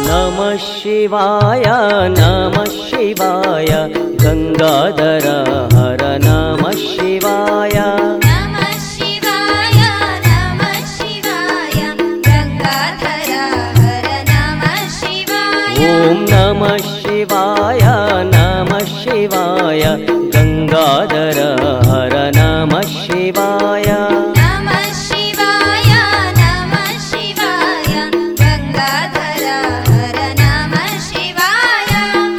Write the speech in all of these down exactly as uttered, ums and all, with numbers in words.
ನಮಃ ಶಿವಾಯ ನಮಃ ಶಿವಾಯ ಗಂಗಾಧರ ಹರ ನಮಃ ಶಿವಾಯ ನಮಃ ಶಿವಾಯ ನಮಃ ಶಿವಾಯ ಗಂಗಾಧರ ಹರ ನಮಃ ಶಿವಾಯ ಓಂ ನಮಃ ಶಿವಾಯ ನಮಃ ಶಿವಾಯ ಗಂಗಾಧರ ಹರ ನಮಃ ಶಿವಾಯ ನಮಃ ಶಿವಾಯ ನಮಃ ಶಿವಾಯ ಗಂಗಾಧರ ಹರ ನಮಃ ಶಿವಾಯ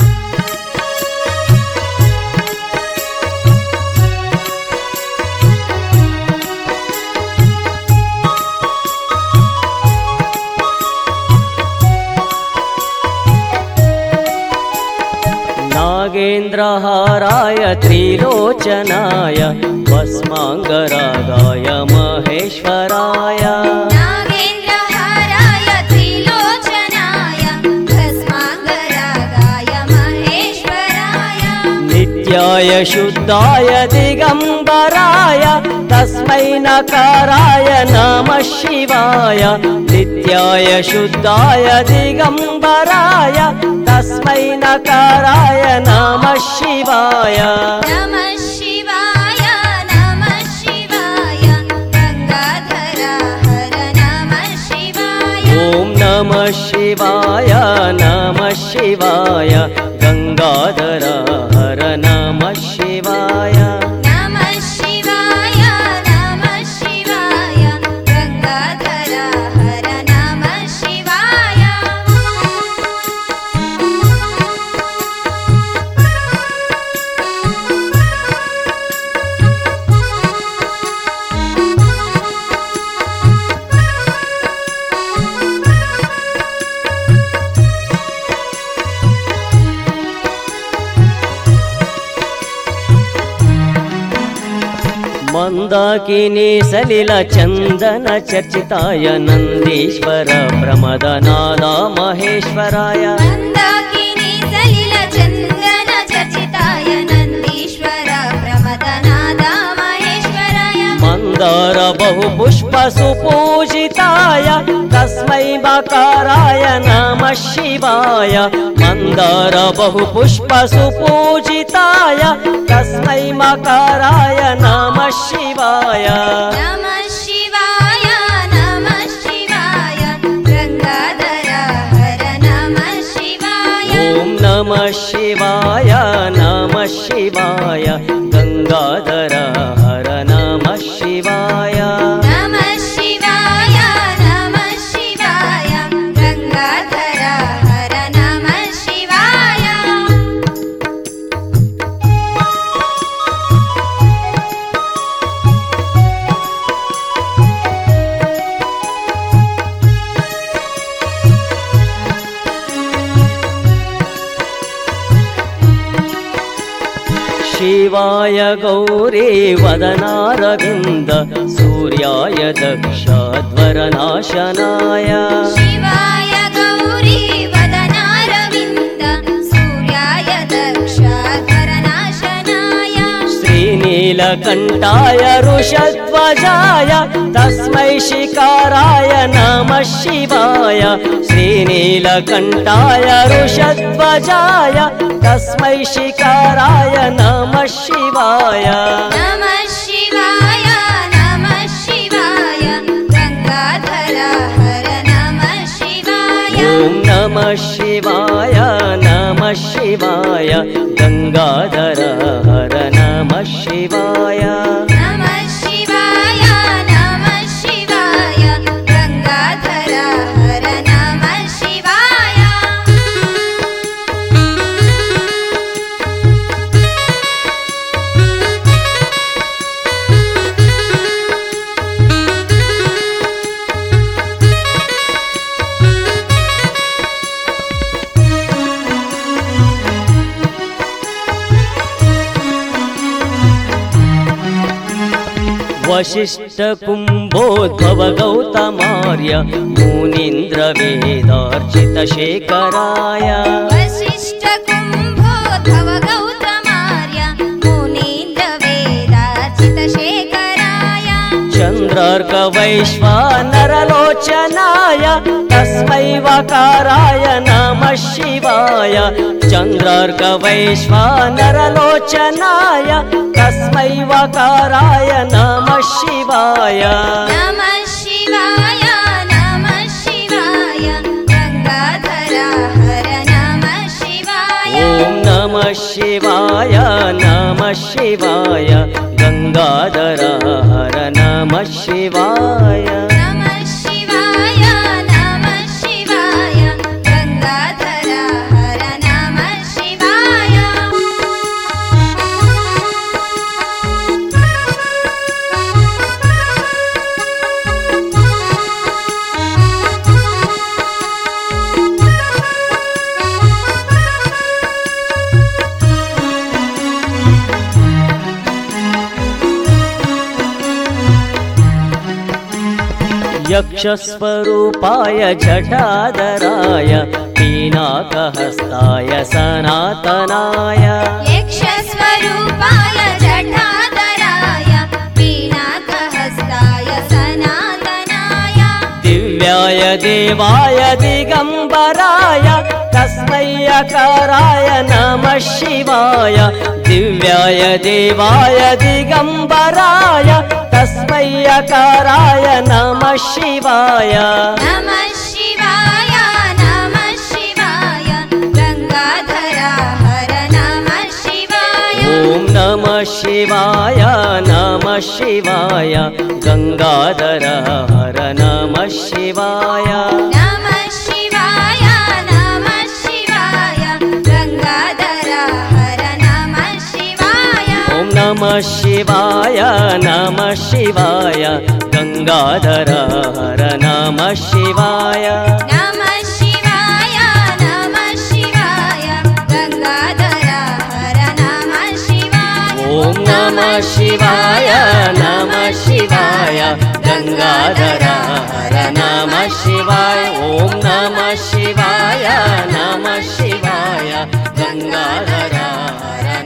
नागेन्द्रहाराय त्रिलोचनाय भस्माङ्गरागाय महेश्वराय नागेन्द्रहाराय त्रिलोचनाय भस्माङ्गरागाय महेश्वराय नित्याय शुद्धाय दिगम्बराय तस्मै नकाराय नमः शिवाय नित्याय शुद्धाय दिगम्बराय तस्मै नकाराय नमः शिवाय नमः शिवाय नमः शिवाय गंगाधर हर नमः शिवाय ओम नमः शिवाय नमः शिवाय गंगाधर हर नमः शिवाय नमः शिवाय नमः शिवाय गंगाधर हर नमः शिवाय ಮಂದಾಕಿನಿ ಸಲಿಲ ಚಂದನ ಚರ್ಚಿತಾಯ ನಂದೀಶ್ವರ ಪ್ರಮದನಾದ ಮಹೇಶ್ವರಾಯ ಮಂದಾಕಿನಿ ಸಲಿಲ ಚಂದನ ಚರ್ಚಿತಾಯ ನಂದೀಶ್ವರ ಪ್ರಮದನಾದ ಮಹೇಶ್ವರಾಯ ಮಂದಾರ ಬಹುಪುಷ್ಪ ಸುಪೂಜಿತಾಯ ತಸ್ಮೈ ಮಕಾರಾಯ ನಮಃ ಶಿವಾಯ ಮಂದಾರ ಬಹುಪುಷ್ಪ ಸುಪೂಜಿತಾಯ ತಸ್ಮೈ ಮಕಾರಾಯ ನಮಃ ಶಿವಾಯ ನಮಃ ಶಿವಾಯ ನಮಃ ಶಿವಾಯ ಗಂಗಾಧರ ಹರ ನಮಃ ಶಿವಾಯ ಓಂ ನಮಃ ಶಿವಾಯ ನಮಃ ಶಿವಾಯ ಗಂಗಾಧರ ಹರ ನಮಃ ಶಿವಾಯ ನಮಃ ಶಿವಾಯ ನಮಃ ಶಿವಾಯ ಗಂಗಾಧರ ಹರ ನಮಃ ಶಿವಾಯ ಶಿವಾಯ ಗೌರಿ ವದನಾರವಿಂದ ಸೂರ್ಯಾಯ ದಕ್ಷಾಧ್ವರನಾಶನಾಯ ಶಿವಾಯ ಗೌರಿ ವದನಾರವಿಂದ ಸೂರ್ಯಾಯ ದಕ್ಷಾಧ್ವರನಾಶನಾಯ ಶ್ರೀನೀಲಕಂಠಾಯ ಋಷಧ್ವಜಾಯ ತಸ್ಮೈ ಶಿಕಾರಾಯ ನಮಃ ಶಿವಾಯ ಶ್ರೀನೀಲಕಂಠಾಯ ಋಷಧ್ವಜಾಯ ತಸ್ಮೈ ಶಿಕಾರಾಯ ನಮಃ ಶಿವಾಯ ನಮಃ ಶಿವಾಯ ನಮಃ ಶಿವಾಯ ಗಂಗಾಧರ ಹರ ನಮಃ ಶಿವಾಯ ಓಂ ನಮಃ ಶಿವಾಯ ನಮಃ ಶಿವಾಯ ಗಂಗಾಧರ ಹರ ನಮಃ ಶಿವಾಯ ನಮಃ ಶಿವಾಯ ನಮಃ ಶಿವಾಯ ಗಂಗಾಧರ ಹರ ನಮಃ ಶಿವಾಯ वशिष्ठ कुंभोद्भव गौतमार्य मुनीन्द्र वेदार्चित शेखराय वसिष्ठ कुंभोद्भव गौतमार्य मुनीन्द्र वेदार्चित शेखराय चंद्र चन्द्रार्कवैश्वानरलोचनाय तस्मै वकाराय नमः शिवाय चन्द्रार्कवैश्वानरलोचनाय तस्मै वकाराय नमः शिवाय नमः शिवाय नमः शिवाय गंगाधरा हर नमः शिवाय ॐ नमः शिवाय नमः शिवाय गंगाधरा हर नमः शिवाय नमः शिवाय नमः शिवाय गंगाधरा हर नमः शिवाय यक्षस्वरूपाय जटाधराय पीनाकहस्ताय सनातनाय यक्षस्वरूपाय जटाधराय पीनाकहस्ताय सनातनाय दिव्याय देवाय दिगंबराय तस्मै यकाराय नमः शिवाय दिव्याय देवाय दिगंबराय तस्मै यकाराय नमः शिवाय नमः शिवाय नमः शिवाय गंगाधरा हर नमः शिवाय ॐ नमः शिवाय नमः शिवाय गंगाधर हर नमः शिवाय नमः शिवाय नमः शिवाय गंगाधरा हर नमः शिवाय ॐ नमः शिवाय नमः शिवाय गंगाधर हर नमः शिवाय नमः शिवाय नमः शिवाय गंगाधरा हर नमः शिवाय ॐ नमः शिवाय नमः शिवाय गंगाधर हर नमः शिवाय ॐ नमः शिवाय नमः शिवाय गंगाधर हर